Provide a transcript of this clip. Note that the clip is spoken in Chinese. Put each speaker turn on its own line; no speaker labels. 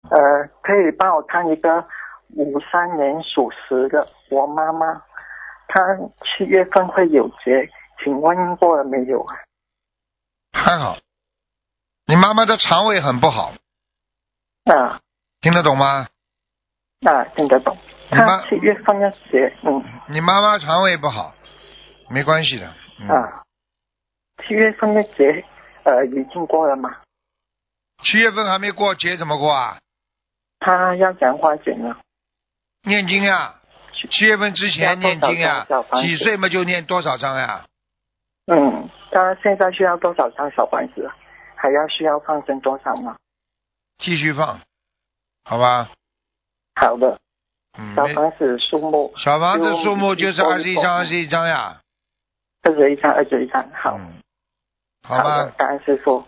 可以帮我看一个53年属蛇的我妈妈，她7月份会有节，请问过了没有？
还好，你妈妈的肠胃很不好，
啊
听得懂吗？
听得懂。她7月份要节，
你妈妈肠胃不好，没关系的。
7月份的节，已经过了吗
？7月份还没过，节怎么过啊？
她要讲化解呢？
念经呀，7月份之前念经呀，几岁嘛就念多少章呀？
她现在需要多少张小房子？还需要放生多少吗？
继续放，好吧？
好的。小房子数目？
小房子数目就是21章呀。
21章，好。
好吧。
感恩师父。